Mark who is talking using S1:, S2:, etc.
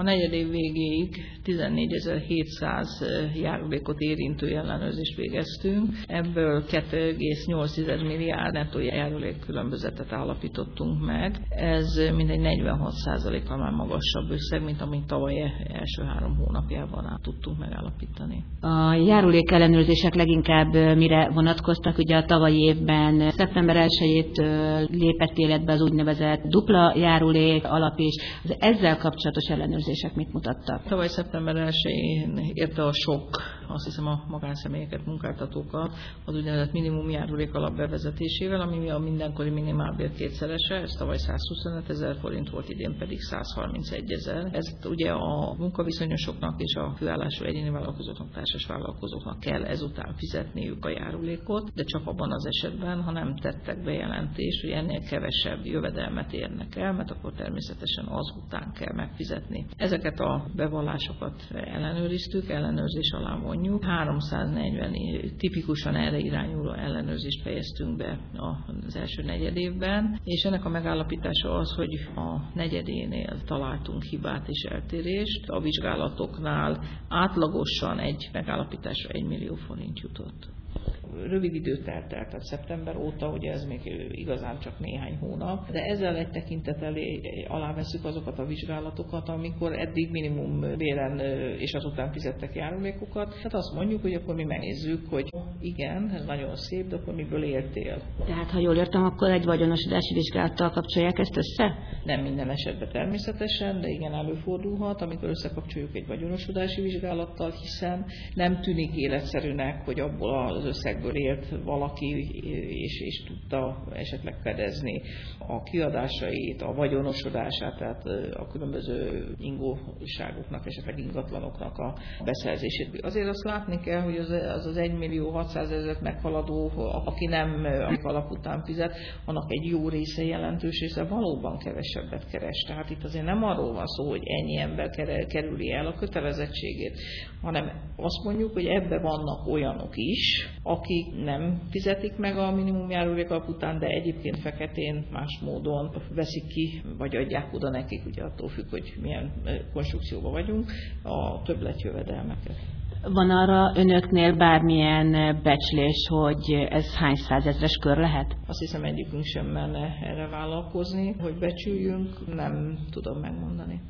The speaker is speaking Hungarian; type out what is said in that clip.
S1: A negyedév végéig 14.700 járulékot érintő ellenőrzést végeztünk, ebből 2,8 milliárd nettó járulék különbözetet állapítottunk meg. Ez mindegy 46%-kal már magasabb összeg, mint amit tavaly első 3 hónapjában tudtunk megállapítani.
S2: A járulék ellenőrzések leginkább mire vonatkoztak? Ugye a tavalyi évben szeptember 1-től lépett életbe az úgynevezett dupla járulék alap is. Az ezzel kapcsolatos ellenőrzések mit mutattak?
S1: Tavaly szeptember 1-én érte a sok, azt hiszem a magánszemélyeket, munkáltatókat az úgynevezett minimum járulék alap bevezetésével, ami a mindenkori minimálbér kétszerese, ez tavaly 125 000 forint volt, idén pedig 131 000. Ezt ugye a munkaviszonyosoknak és a főállású egyéni vállalkozóknak, társas vállalkozóknak kell ezután fizetniük a járulékot, de csak abban az esetben, ha nem tettek bejelentést, hogy ennél kevesebb jövedelmet érnek el, mert akkor természetesen azután kell megfizetni. Ezeket a bevallásokat ellenőriztük, ellenőrzés alá vonjuk. 340 tipikusan erre irányuló ellenőrzést fejeztünk be az első negyedévben, és ennek a megállapítása az, hogy a negyedénél találtunk hibát és eltérést. A vizsgálatoknál átlagosan egy megállapításra 1 millió forint jutott. Rövid időt telt el, tehát szeptember óta, ugye ez még igazán csak néhány hónap, de ezzel egy tekintet alá veszük azokat a vizsgálatokat, amikor eddig minimum béren és azután fizettek járulékokat. Tehát azt mondjuk, hogy akkor mi megnézzük, hogy igen, ez nagyon szép, de akkor miből éltél.
S2: Tehát, ha jól értem, akkor egy vagyonosodási vizsgálattal kapcsolják ezt össze?
S1: Nem minden esetben természetesen, de igen, előfordulhat, amikor összekapcsoljuk egy vagyonosodási vizsgálattal, hiszen nem tűnik életszerűnek, hogy abból az összegből élt valaki, és tudta esetleg fedezni a kiadásait, a vagyonosodását, tehát a különböző ingóságoknak, esetleg ingatlanoknak a beszerzését. Azért azt látni kell, hogy az 1.600.000 meghaladó, aki nem alap után fizet, annak egy jó része, jelentős része valóban kevesebbet keres. Tehát itt azért nem arról van szó, hogy ennyi ember kerüli el a kötelezettségét, hanem azt mondjuk, hogy ebben vannak olyanok is, akik nem fizetik meg a minimum járulék alap után, de egyébként feketén más módon veszik ki, vagy adják oda nekik, ugye attól függ, hogy milyen konstrukcióban vagyunk, a többletjövedelmeket.
S2: Van arra önöknél bármilyen becslés, hogy ez hány százezres kör lehet?
S1: Azt hiszem, egyikünk sem menne erre vállalkozni, hogy becsüljünk, nem tudom megmondani.